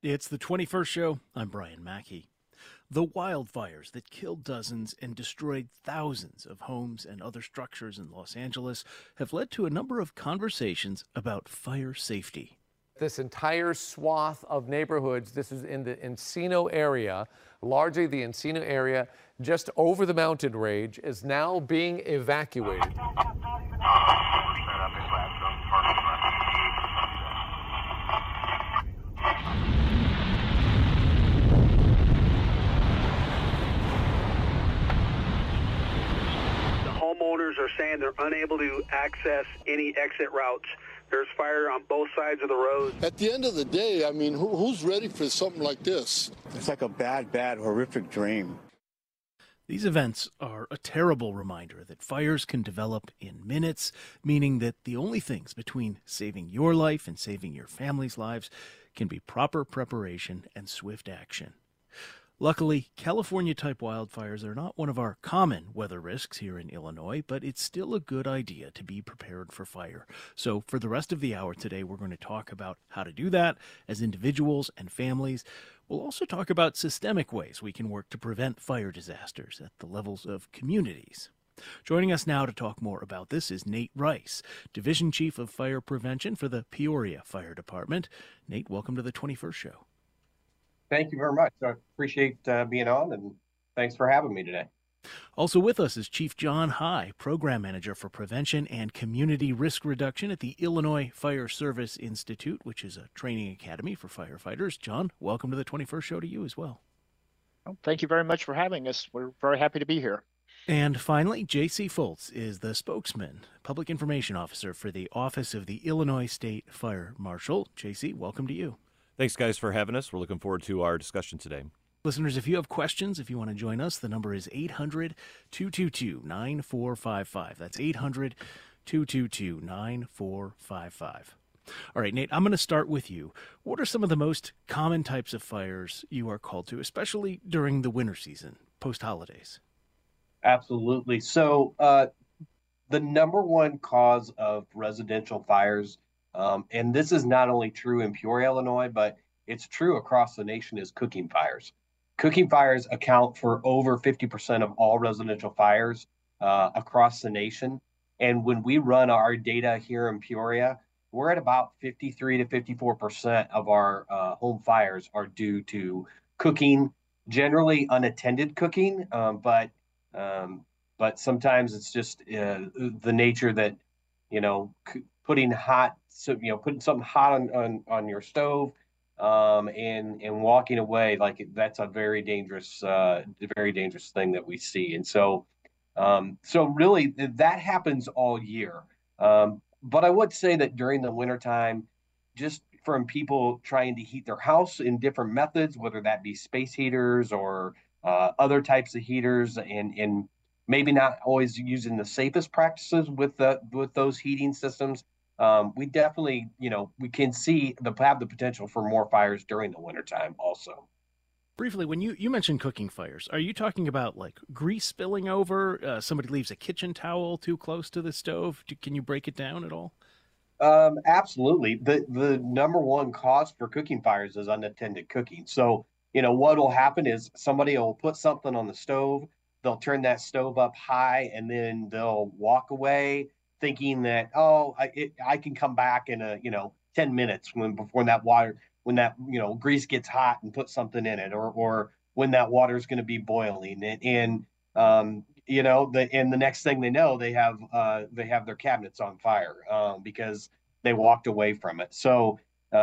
It's the 21st show. I'm Brian Mackey. The wildfires that killed dozens and destroyed thousands of homes and other structures in Los Angeles have led to a number of conversations about fire safety. This entire swath of neighborhoods, this is in the Encino area, largely the Encino area, just over the mountain range, is now being evacuated. Homeowners are saying they're unable to access any exit routes. There's fire on both sides of the road. At the end of the day, I mean, who's ready for something like this? It's like a bad, horrific dream. These events are a terrible reminder that fires can develop in minutes, meaning that the only things between saving your life and saving your family's lives can be proper preparation and swift action. Luckily, California-type wildfires are not one of our common weather risks here in Illinois, but it's still a good idea to be prepared for fire. So for the rest of the hour today, we're going to talk about how to do that as individuals and families. We'll also talk about systemic ways we can work to prevent fire disasters at the levels of communities. Joining us now to talk more about this is Nate Rice, Division Chief of Fire Prevention for the Peoria Fire Department. Nate, welcome to the 21st Show. Thank you very much. I appreciate being on, and thanks for having me today. Also with us is Chief John High, Program Manager for Prevention and Community Risk Reduction at the Illinois Fire Service Institute, which is a training academy for firefighters. John, welcome to the 21st Show to you as well. Well, thank you very much for having us. We're very happy to be here. And finally, J.C. Foltz is the spokesman, Public Information Officer for the Office of the Illinois State Fire Marshal. J.C., welcome to you. Thanks, guys, for having us. We're looking forward to our discussion today. Listeners, if you have questions, if you want to join us, the number is 800-222-9455. That's 800-222-9455. All right, Nate, I'm going to start with you. What are some of the most common types of fires you are called to, especially during the winter season, post-holidays? Absolutely. So the number one cause of residential fires, and this is not only true in Peoria, Illinois, but it's true across the nation, is cooking fires. Cooking fires account for over 50% of all residential fires across the nation. And when we run our data here in Peoria, we're at about 53 to 54% of our home fires are due to cooking, generally unattended cooking, but sometimes it's just the nature that, putting something hot on your stove and walking away, like that's a very dangerous thing that we see. And so really that happens all year. But I would say that during the wintertime, just from people trying to heat their house in different methods, whether that be space heaters or other types of heaters, and maybe not always using the safest practices with those heating systems, we definitely, we can have the potential for more fires during the wintertime also. Briefly, when you mentioned cooking fires, are you talking about like grease spilling over? Somebody leaves a kitchen towel too close to the stove? Can you break it down at all? Absolutely. The number one cause for cooking fires is unattended cooking. So, what will happen is somebody will put something on the stove, they'll turn that stove up high, and then they'll walk away thinking that, I can come back in 10 minutes when that grease gets hot and put something in it, or when that water is going to be boiling, and the next thing they know, they have their cabinets on fire because they walked away from it. So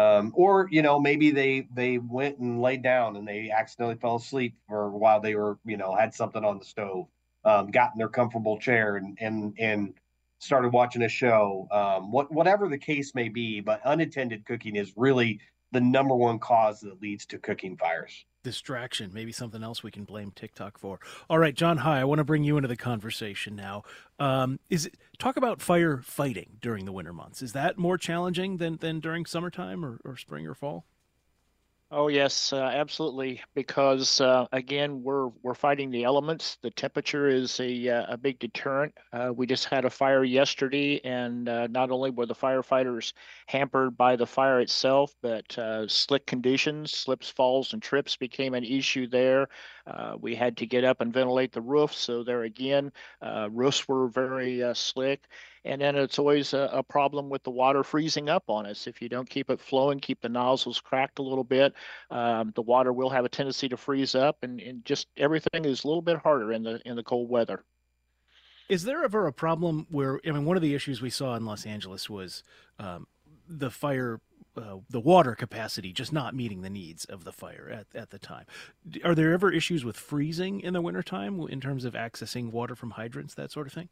maybe they went and laid down and they accidentally fell asleep for while they were had something on the stove, got in their comfortable chair and started watching a show, whatever the case may be. But unattended cooking is really the number one cause that leads to cooking fires. Distraction, maybe something else we can blame TikTok for. All right, John High, I want to bring you into the conversation now. Talk about fire fighting during the winter months. Is that more challenging than during summertime or spring or fall? Oh yes, absolutely. Because again, we're fighting the elements. The temperature is a big deterrent. We just had a fire yesterday, and not only were the firefighters hampered by the fire itself, but slick conditions, slips, falls, and trips became an issue there. We had to get up and ventilate the roof, so there again, roofs were very slick. And then it's always a problem with the water freezing up on us. If you don't keep it flowing, keep the nozzles cracked a little bit, the water will have a tendency to freeze up, and just everything is a little bit harder in the cold weather. Is there ever a problem where, I mean, one of the issues we saw in Los Angeles was the fire, the water capacity just not meeting the needs of the fire at the time. Are there ever issues with freezing in the wintertime in terms of accessing water from hydrants, that sort of thing?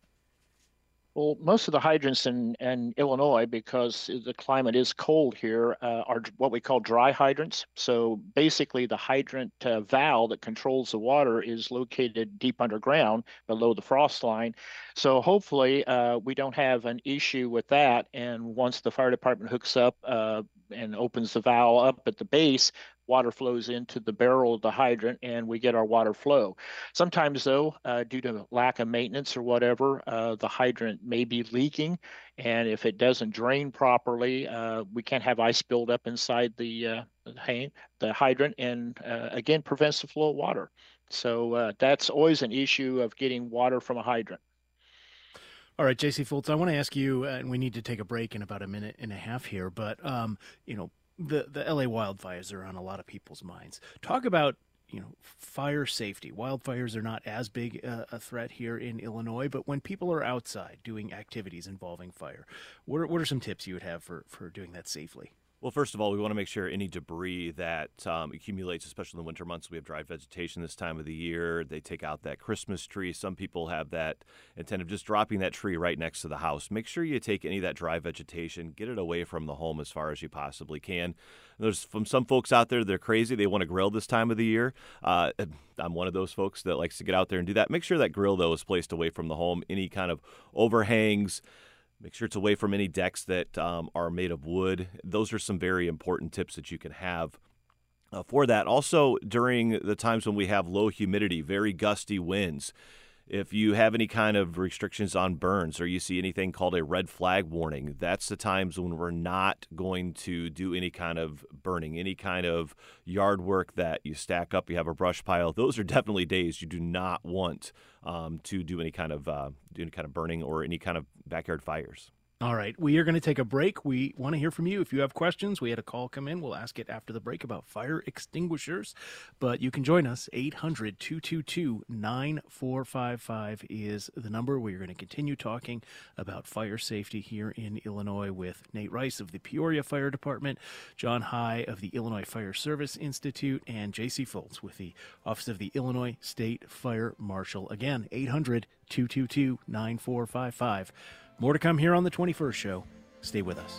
Well, most of the hydrants in Illinois, because the climate is cold here, are what we call dry hydrants. So basically, the hydrant valve that controls the water is located deep underground below the frost line. So hopefully, we don't have an issue with that. And once the fire department hooks up and opens the valve up at the base, water flows into the barrel of the hydrant and we get our water flow. Sometimes, though, due to lack of maintenance or whatever, the hydrant may be leaking. And if it doesn't drain properly, we can't have ice build up inside the hydrant and again prevents the flow of water. So that's always an issue of getting water from a hydrant. All right, JC Fultz, I want to ask you, and we need to take a break in about a minute and a half here, but the LA wildfires are on a lot of people's minds. Talk about fire safety. Wildfires are not as big a threat here in Illinois, but when people are outside doing activities involving fire, what are some tips you would have for doing that safely? Well, first of all, we want to make sure any debris that accumulates, especially in the winter months, we have dry vegetation this time of the year. They take out that Christmas tree. Some people have that intent of just dropping that tree right next to the house. Make sure you take any of that dry vegetation, get it away from the home as far as you possibly can. There's from some folks out there, they're crazy. They want to grill this time of the year. I'm one of those folks that likes to get out there and do that. Make sure that grill, though, is placed away from the home. Any kind of overhangs, make sure it's away from any decks that are made of wood. Those are some very important tips that you can have for that. Also, during the times when we have low humidity, very gusty winds, if you have any kind of restrictions on burns or you see anything called a red flag warning, that's the times when we're not going to do any kind of burning, any kind of yard work that you stack up, you have a brush pile. Those are definitely days you do not want to do any kind of burning or any kind of backyard fires. All right, we are going to take a break. We want to hear from you. If you have questions, we had a call come in. We'll ask it after the break about fire extinguishers. But you can join us. 800-222-9455 is the number. We're going to continue talking about fire safety here in Illinois with Nate Rice of the Peoria Fire Department, John High of the Illinois Fire Service Institute, and J.C. Fultz with the Office of the Illinois State Fire Marshal. Again, 800-222-9455. More to come here on the 21st show. Stay with us.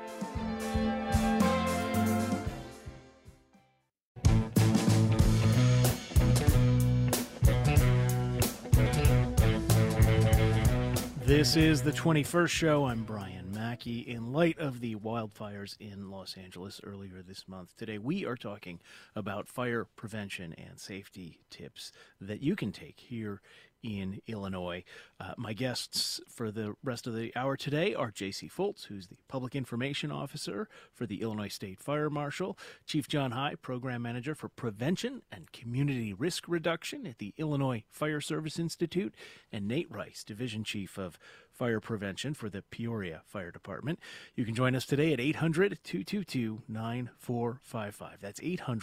This is the 21st show. I'm Brian Mackey. In light of the wildfires in Los Angeles earlier this month, today we are talking about fire prevention and safety tips that you can take here in Illinois. My guests for the rest of the hour today are J.C. Fultz, who's the Public Information Officer for the Illinois State Fire Marshal, Chief John High, Program Manager for Prevention and Community Risk Reduction at the Illinois Fire Service Institute, and Nate Rice, Division Chief of Fire Prevention for the Peoria Fire Department. You can join us today at 800-222-9455. That's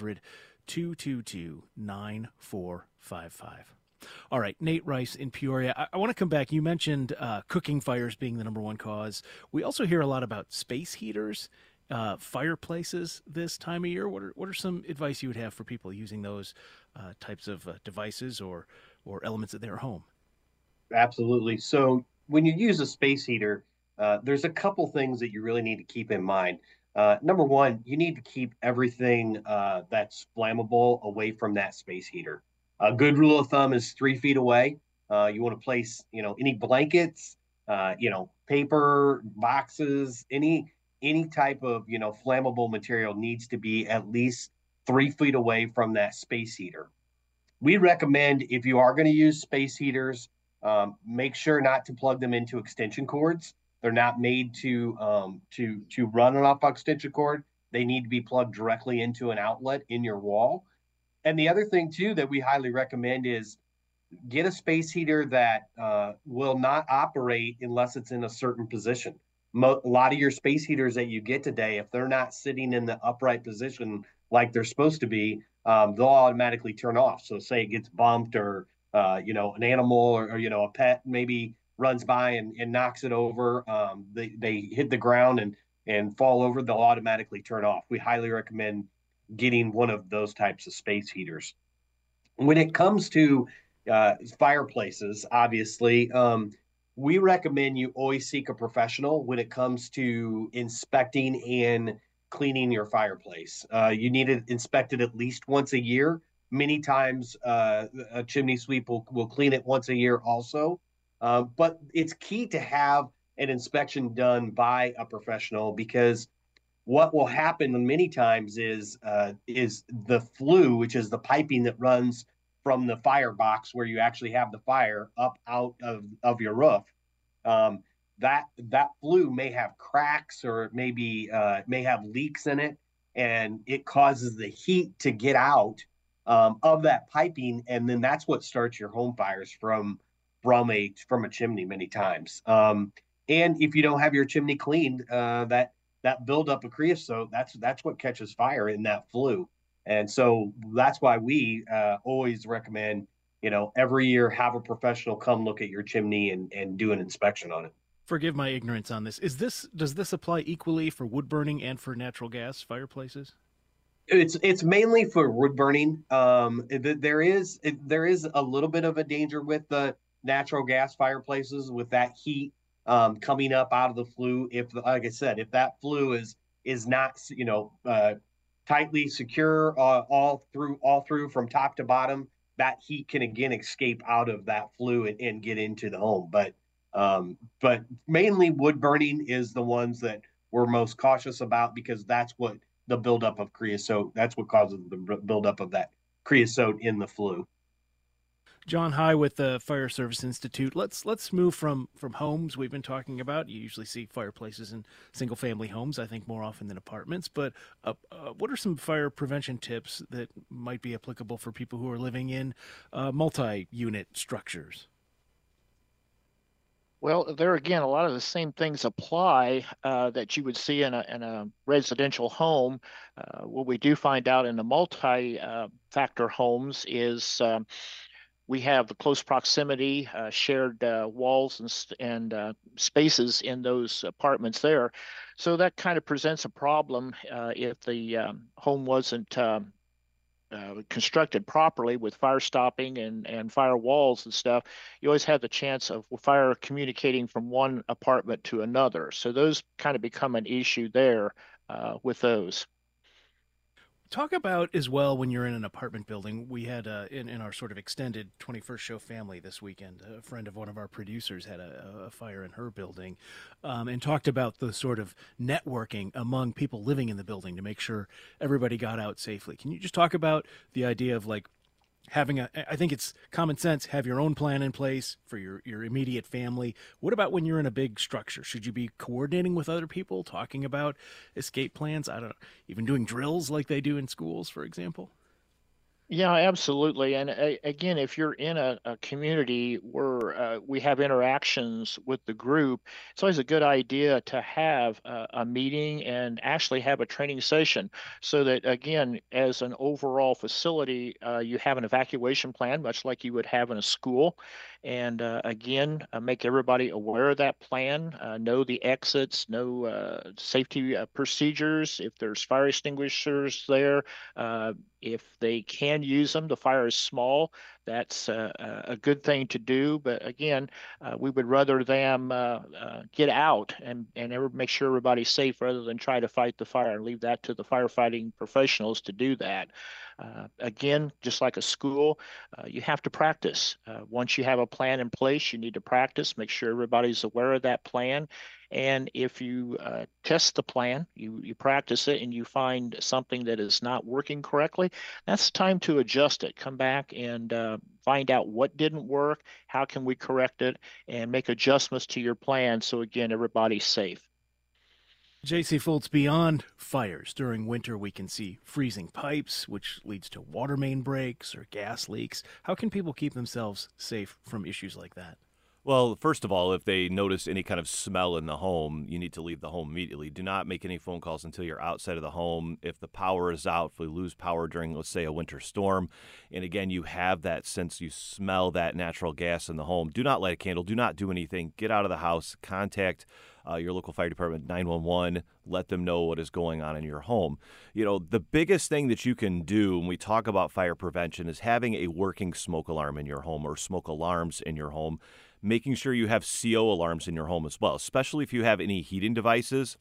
800-222-9455. All right, Nate Rice in Peoria. I want to come back. You mentioned cooking fires being the number one cause. We also hear a lot about space heaters, fireplaces this time of year. What are some advice you would have for people using those types of devices or elements at their home? Absolutely. So when you use a space heater, there's a couple things that you really need to keep in mind. Number one, you need to keep everything that's flammable away from that space heater. A good rule of thumb is 3 feet away. You want to place, any blankets, paper, boxes, any any type of, flammable material needs to be at least 3 feet away from that space heater. We recommend, if you are going to use space heaters, make sure not to plug them into extension cords. They're not made to run off extension cord. They need to be plugged directly into an outlet in your wall. And the other thing too that we highly recommend is get a space heater that will not operate unless it's in a certain position. A lot of your space heaters that you get today, if they're not sitting in the upright position like they're supposed to be, they'll automatically turn off. So say it gets bumped, or an animal, or a pet maybe runs by and knocks it over. They hit the ground and fall over, they'll automatically turn off. We highly recommend getting one of those types of space heaters. When it comes to fireplaces, obviously, we recommend you always seek a professional when it comes to inspecting and cleaning your fireplace. You need it inspected at least once a year. Many times, a chimney sweep will clean it once a year also. But it's key to have an inspection done by a professional, because what will happen many times is the flue, which is the piping that runs from the firebox where you actually have the fire up out of your roof. That flue may have cracks, or maybe may have leaks in it, and it causes the heat to get out of that piping, and then that's what starts your home fires from a chimney many times. And if you don't have your chimney cleaned, that buildup of creosote, that's what catches fire in that flue. And so that's why we always recommend, every year have a professional come look at your chimney and do an inspection on it. Forgive my ignorance on this. Does this apply equally for wood burning and for natural gas fireplaces? It's mainly for wood burning. There is a little bit of a danger with the natural gas fireplaces, with that heat coming up out of the flue. If, like I said, if that flue is not tightly secure all through from top to bottom, that heat can again escape out of that flue and get into the home. But mainly wood burning is the ones that we're most cautious about, because that's what the buildup of creosote, that's what causes the buildup of that creosote in the flue. John High with the Fire Service Institute. Let's move from homes we've been talking about. You usually see fireplaces in single-family homes, I think more often than apartments. But what are some fire prevention tips that might be applicable for people who are living in multi-unit structures? Well, there again, a lot of the same things apply that you would see in a residential home. What we do find out in the multi-factor homes is we have the close proximity, shared walls and spaces in those apartments there. So that kind of presents a problem if the home wasn't constructed properly with fire stopping and fire walls and stuff. You always have the chance of fire communicating from one apartment to another. So those kind of become an issue there with those. Talk about as well, when you're in an apartment building. We had in our sort of extended 21st Show family this weekend, a friend of one of our producers had a fire in her building, and talked about the sort of networking among people living in the building to make sure everybody got out safely. Can you just talk about the idea of like having I think it's common sense, have your own plan in place for your immediate family. What about when you're in a big structure? Should you be coordinating with other people, talking about escape plans? I don't know, even doing drills like they do in schools, for example? Yeah, absolutely. And again, if you're in a community where we have interactions with the group, it's always a good idea to have a meeting and actually have a training session, so that, again, as an overall facility, you have an evacuation plan, much like you would have in a school. And again, make everybody aware of that plan, know the exits, know safety procedures, if there's fire extinguishers there. If they can use them, the fire is small, That's a good thing to do. But again, we would rather them get out and make sure everybody's safe rather than try to fight the fire and leave that to the firefighting professionals to do that. Again, just like a school, you have to practice. Once you have a plan in place, you need to practice, make sure everybody's aware of that plan. And if you test the plan, you practice it, and you find something that is not working correctly, that's time to adjust it. Come back and find out what didn't work, how can we correct it, and make adjustments to your plan so, again, everybody's safe. J.C. Foltz, beyond fires during winter, we can see freezing pipes, which leads to water main breaks or gas leaks. How can people keep themselves safe from issues like that? Well, first of all, if they notice any kind of smell in the home, you need to leave the home immediately. Do not make any phone calls until you're outside of the home. If the power is out, if we lose power during, let's say, a winter storm, and again, you have that sense, you smell that natural gas in the home, do not light a candle. Do not do anything. Get out of the house. Contact your local fire department, 911. Let them know what is going on in your home. You know, the biggest thing that you can do when we talk about fire prevention is having a working smoke alarm in your home or smoke alarms in your home. Making sure you have CO alarms in your home as well, especially if you have any heating devices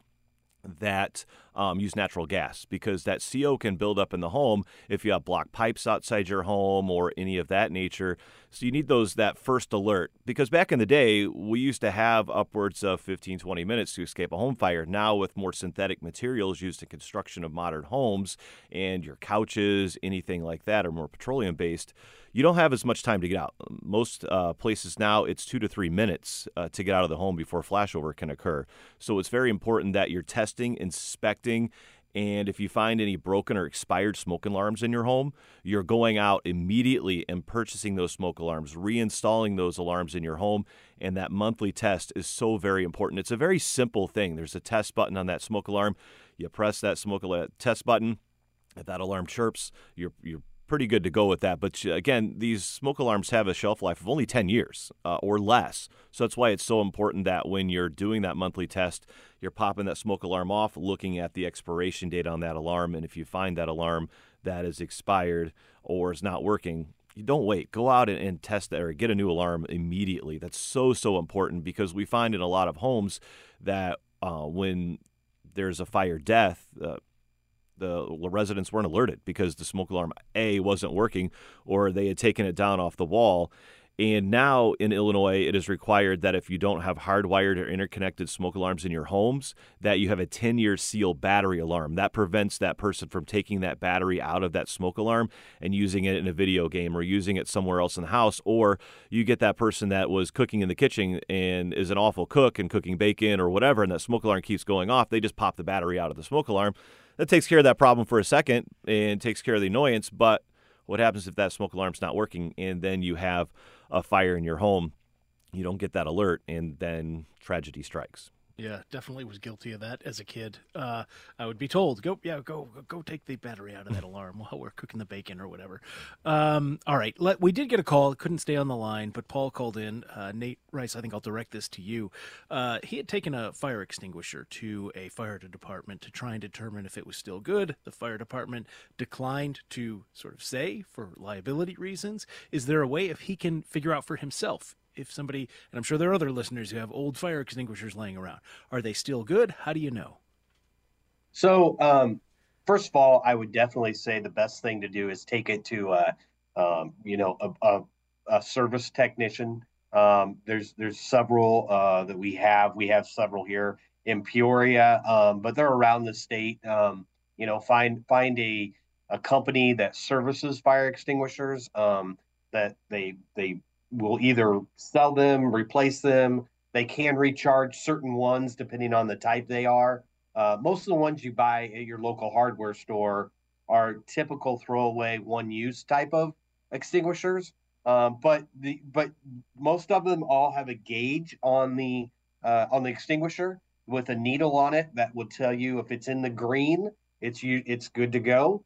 that use natural gas, because that CO can build up in the home if you have blocked pipes outside your home or any of that nature. So you need that first alert, because back in the day, we used to have upwards of 15, 20 minutes to escape a home fire. Now with more synthetic materials used in construction of modern homes and your couches, anything like that are more petroleum based, you don't have as much time to get out. Most places now, it's 2 to 3 minutes to get out of the home before flashover can occur. So it's very important that you're testing, inspecting, and if you find any broken or expired smoke alarms in your home, you're going out immediately and purchasing those smoke alarms, reinstalling those alarms in your home, and that monthly test is so very important. It's a very simple thing. There's a test button on that smoke alarm. You press that test button. If that alarm chirps, you're pretty good to go with that. But again, these smoke alarms have a shelf life of only 10 years or less. So that's why it's so important that when you're doing that monthly test, you're popping that smoke alarm off, looking at the expiration date on that alarm. And if you find that alarm that is expired or is not working, you don't wait. Go out and test that or get a new alarm immediately. That's so important, because we find in a lot of homes that when there's a fire death, the residents weren't alerted because the smoke alarm A wasn't working, or they had taken it down off the wall. And now in Illinois, it is required that if you don't have hardwired or interconnected smoke alarms in your homes, that you have a 10-year seal battery alarm. That prevents that person from taking that battery out of that smoke alarm and using it in a video game or using it somewhere else in the house. Or you get that person that was cooking in the kitchen and is an awful cook and cooking bacon or whatever, and that smoke alarm keeps going off. They just pop the battery out of the smoke alarm. That takes care of that problem for a second and takes care of the annoyance. But what happens if that smoke alarm's not working and then you have a fire in your home? You don't get that alert, and then tragedy strikes. Yeah, definitely was guilty of that as a kid. I would be told, go take the battery out of that alarm while we're cooking the bacon or whatever. All right, we did get a call. Couldn't stay on the line, but Paul called in. Nate Rice, I think I'll direct this to you. He had taken a fire extinguisher to a fire department to try and determine if it was still good. The fire department declined to sort of say for liability reasons. Is there a way if he can figure out for himself if somebody, and I'm sure there are other listeners who have old fire extinguishers laying around, are they still good? How do you know? So, first of all, I would definitely say the best thing to do is take it to a service technician. There's several that we have. We have several here in Peoria, but they're around the state. Find a company that services fire extinguishers that they will either sell them, replace them. They can recharge certain ones depending on the type they are. Most of the ones you buy at your local hardware store are typical throwaway one-use type of extinguishers. But most of them all have a gauge on the extinguisher with a needle on it that will tell you if it's in the green, it's good to go.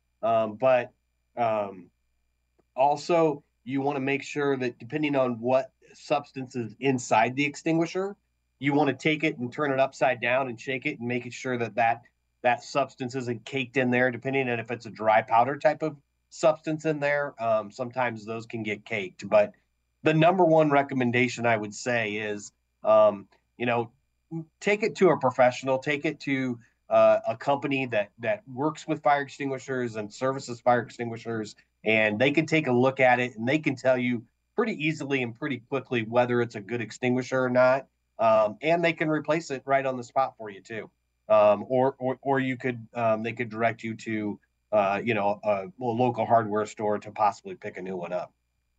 Also, you want to make sure that depending on what substance is inside the extinguisher, you want to take it and turn it upside down and shake it and make it sure that substance isn't caked in there, depending on if it's a dry powder type of substance in there, sometimes those can get caked. But the number one recommendation I would say is, you know, take it to a professional, take it to a company that works with fire extinguishers and services fire extinguishers, and they can take a look at it and they can tell you pretty easily and pretty quickly whether it's a good extinguisher or not. And they can replace it right on the spot for you too. Or you could they could direct you to a local hardware store to possibly pick a new one up.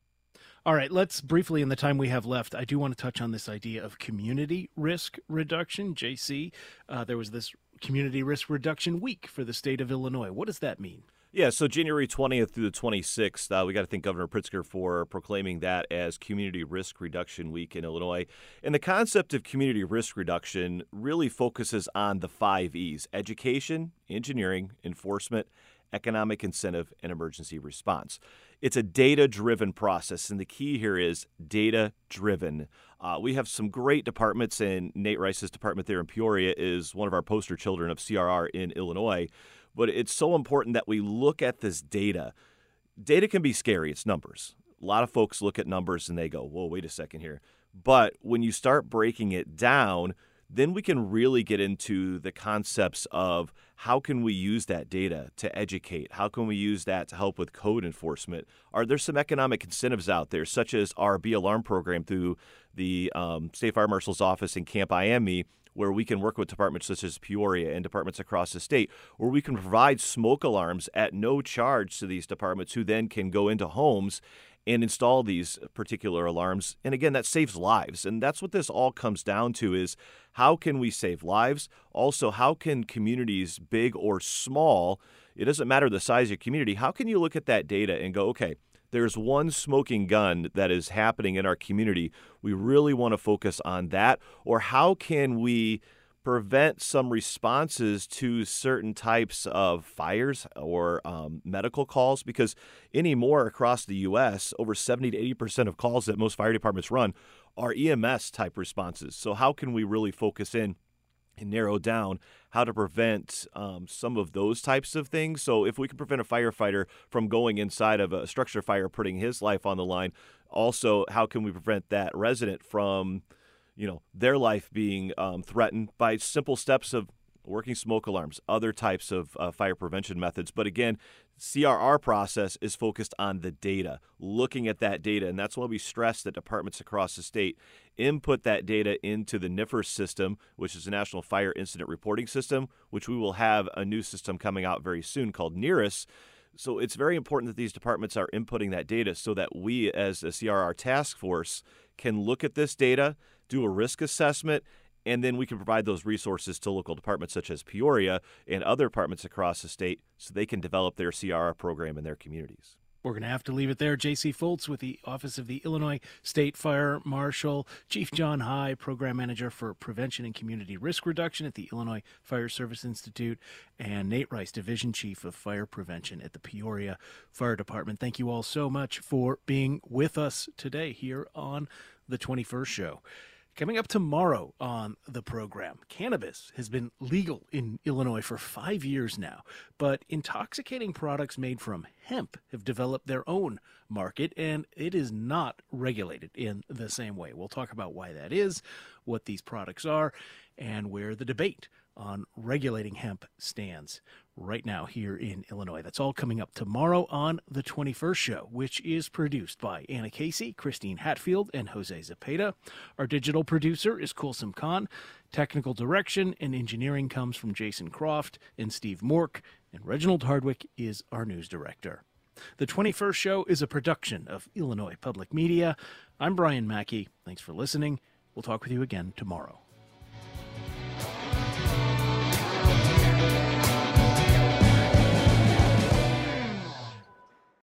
All right, let's briefly, in the time we have left, I do want to touch on this idea of community risk reduction. JC, there was this Community Risk Reduction Week for the state of Illinois. What does that mean? Yeah, so January 20th through the 26th, we got to thank Governor Pritzker for proclaiming that as Community Risk Reduction Week in Illinois. And the concept of community risk reduction really focuses on the 5 E's: education, engineering, enforcement, economic incentive, and emergency response. It's a data-driven process, and the key here is data-driven. We have some great departments, and Nate Rice's department there in Peoria is one of our poster children of CRR in Illinois. But it's so important that we look at this data. Data can be scary. It's numbers. A lot of folks look at numbers and they go, whoa, wait a second here. But when you start breaking it down, then we can really get into the concepts of how can we use that data to educate? How can we use that to help with code enforcement? Are there some economic incentives out there, such as our Be Alarm program through the State Fire Marshal's office in Camp IME, where we can work with departments such as Peoria and departments across the state, where we can provide smoke alarms at no charge to these departments, who then can go into homes and install these particular alarms. And again, that saves lives. And that's what this all comes down to, is how can we save lives? Also, how can communities, big or small, it doesn't matter the size of your community, how can you look at that data and go, okay, there's one smoking gun that is happening in our community. We really want to focus on that. Or how can we prevent some responses to certain types of fires or medical calls? Because anymore across the U.S., over 70 to 80% of calls that most fire departments run are EMS type responses. So how can we really focus in and narrow down how to prevent some of those types of things? So if we can prevent a firefighter from going inside of a structure fire, putting his life on the line, also how can we prevent that resident from, their life being threatened by simple steps of working smoke alarms, other types of fire prevention methods. But again, CRR process is focused on the data, looking at that data. And that's why we stress that departments across the state input that data into the NIFR system, which is the National Fire Incident Reporting System, which we will have a new system coming out very soon called NERIS. So it's very important that these departments are inputting that data so that we as a CRR task force can look at this data, do a risk assessment, and then we can provide those resources to local departments such as Peoria and other departments across the state so they can develop their CRR program in their communities. We're going to have to leave it there. J.C. Foltz with the Office of the Illinois State Fire Marshal, Chief John High, Program Manager for Prevention and Community Risk Reduction at the Illinois Fire Service Institute, and Nate Rice, Division Chief of Fire Prevention at the Peoria Fire Department. Thank you all so much for being with us today here on The 21st Show. Coming up tomorrow on the program, cannabis has been legal in Illinois for 5 years now, but intoxicating products made from hemp have developed their own market, and it is not regulated in the same way. We'll talk about why that is, what these products are, and where the debate on regulating hemp stands right now here in Illinois. That's all coming up tomorrow on The 21st Show, which is produced by Anna Casey, Christine Hatfield, and Jose Zepeda. Our digital producer is Kulsum Khan. Technical direction and engineering comes from Jason Croft and Steve Mork, and Reginald Hardwick is our news director. The 21st Show is a production of Illinois Public Media. I'm Brian Mackey. Thanks for listening. We'll talk with you again tomorrow.